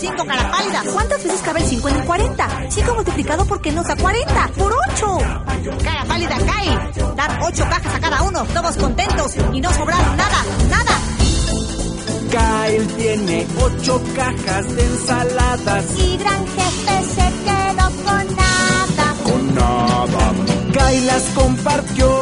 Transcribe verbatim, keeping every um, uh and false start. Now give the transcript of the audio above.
cinco, cara pálida. ¿Cuántas veces cabe el cinco en el cuarenta? cinco multiplicado por qué nos da cuarenta. ¡Por ocho! Cara pálida, cae. Dar ocho cajas a cada uno, todos contentos y no sobraron nada, nada. Kyle tiene ocho cajas de ensaladas. Y gran jefe se quedó con nada. Con nada. Kyle las compartió